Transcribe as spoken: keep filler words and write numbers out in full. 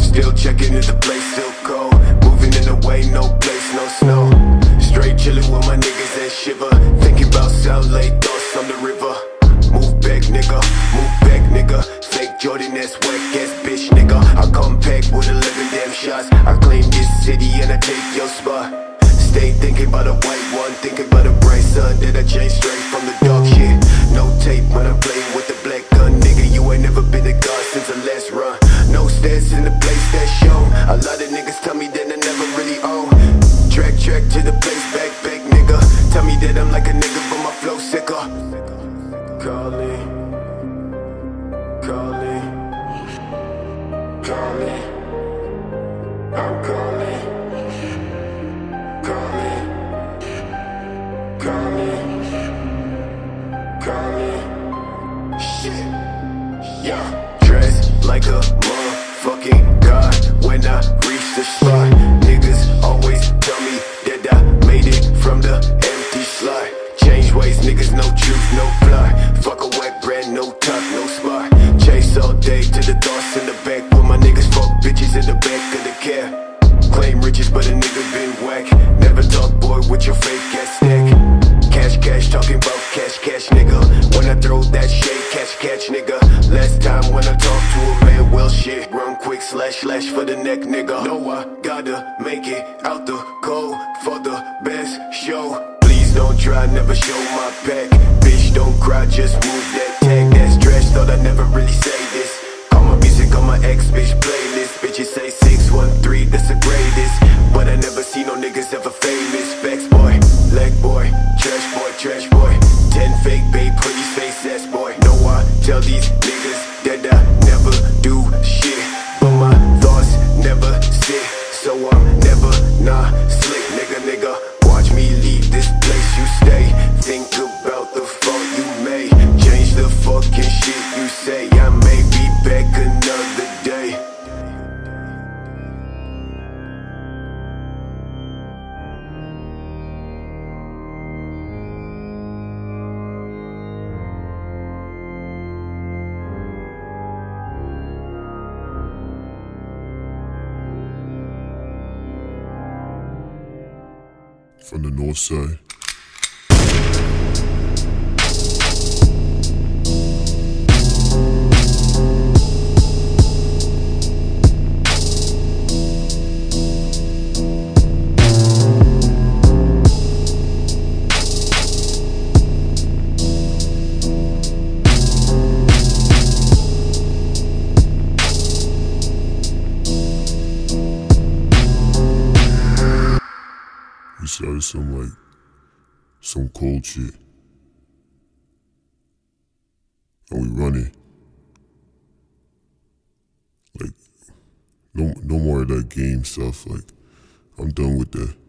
Still checking if the place still cold. Moving in the way, no place, no snow. Straight chillin' with my niggas and shiver. Thinking about South Lake, thoughts on the river. Move back, nigga, move back, nigga. Fake Jordan, that's whack ass bitch, nigga. I come back with eleven damn shots. I claim this city and I take your spot. Stay thinking about a white one, thinking about a bright sun that I changed straight from the dark shit. No tape when I'm playing with the black gun, nigga. You ain't never been a god since the last run. No stats in the place that show. A lot of niggas tell me that I never really own. Track, track to the place, back, back, nigga. Tell me that I'm like a nigga, but my flow sicker. Calling, calling, calling. I'm calling, calling, calling, calling. Shit, yeah. Dressed like a motherfucking god when I reach the spot. Niggas always tell me that I made it from the empty slot. Change ways, niggas, no truth, no plot. Fuck a whack brand, no top, no spot. Chase all day to the thoughts in the back. With my niggas fuck bitches in the back of the cab. Claim riches, but a nigga been whack. Never talk, boy, with your fake ass stack. Cash, cash, talking about cash, cash, nigga. When I throw that shade, catch, catch, nigga. Last time when I talk to a man, well shit. Run quick, slash, slash for the neck, nigga. Know I gotta make it out the cold for the best show. Please don't try, never show my back. Bitch, don't cry, just move that tag. That's trash, thought I never really say this. Call my music on my ex bitch playlist. Bitches say six one three, that's the greatest. But I never see no niggas ever famous. Facts boy, leg boy, trash boy, trash boy. Ten fake babe, pretty face ass boy. Know I tell these niggas that I never do shit, but my thoughts never sit. So I'm never not slick, nigga, nigga. Watch me leave this place you stay. Think about the fault you made. Change the fucking shit you say. I may be back another day. From the north side. We started some like some cold shit. And we running. Like no no more of that game stuff. Like I'm done with that.